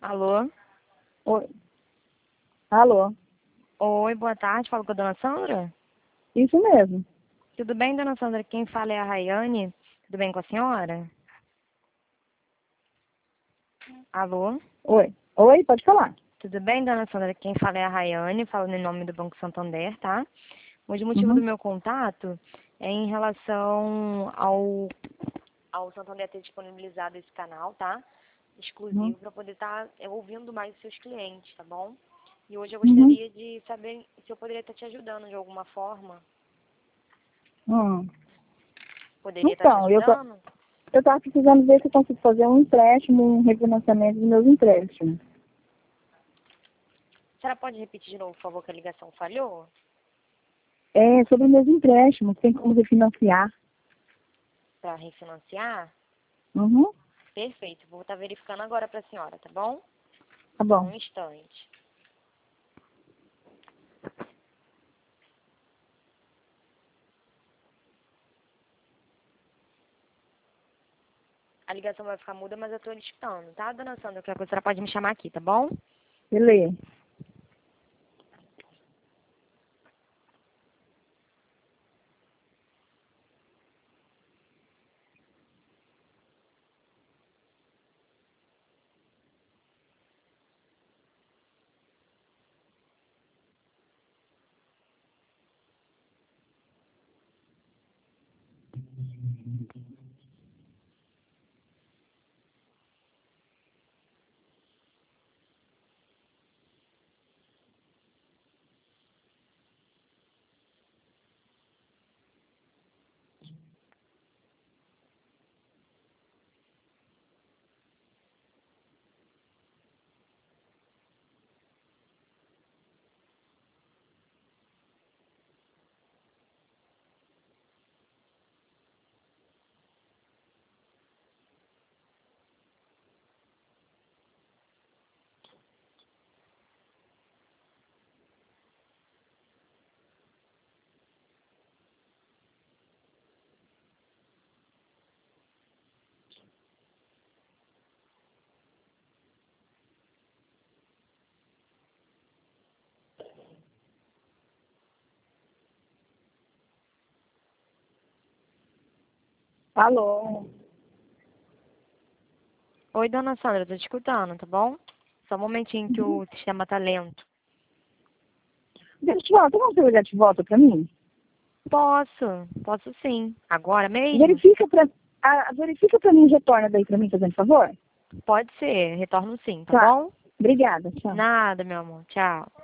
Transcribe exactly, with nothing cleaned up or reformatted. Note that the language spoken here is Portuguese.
Alô? Oi. Alô? Oi, boa tarde. Falo com a dona Sandra? Isso mesmo. Tudo bem, dona Sandra? Quem fala é a Rayane. Tudo bem com a senhora? Alô? Oi. Oi, pode falar. Tudo bem, dona Sandra? Quem fala é a Rayane, falando em nome do Banco Santander, tá? Hoje o motivo do Uhum. meu contato é em relação ao, ao Santander ter disponibilizado esse canal, tá? Uhum. Exclusivo, para poder estar ouvindo mais os seus clientes, tá bom? E hoje eu Uhum. gostaria de saber se eu poderia estar te ajudando de alguma forma. Hum. Poderia estar te Então, eu tô, ajudando? eu tava precisando ver se eu consigo fazer um empréstimo, um refinanciamento dos meus empréstimos. A senhora pode repetir de novo, por favor, que a ligação falhou? É, sobre meus empréstimos, tem como refinanciar. Para refinanciar? Uhum. Perfeito. Vou estar verificando agora para a senhora, tá bom? Tá Só bom. um instante. A ligação vai ficar muda, mas eu estou escutando, tá, dona Sandra? Qualquer coisa, a senhora pode me chamar aqui, tá bom? Beleza. Alô? Oi, dona Sandra, tô te escutando, tá bom? Só um momentinho que Uhum. o sistema tá lento. Deixa eu te falar, tem como você ligar de volta pra mim? Posso, posso sim. Agora mesmo? Verifica pra, ah, verifica pra mim e retorna daí pra mim, fazendo favor? Pode ser, retorno sim, tá Tá. bom? Obrigada, tchau. Nada, meu amor. Tchau.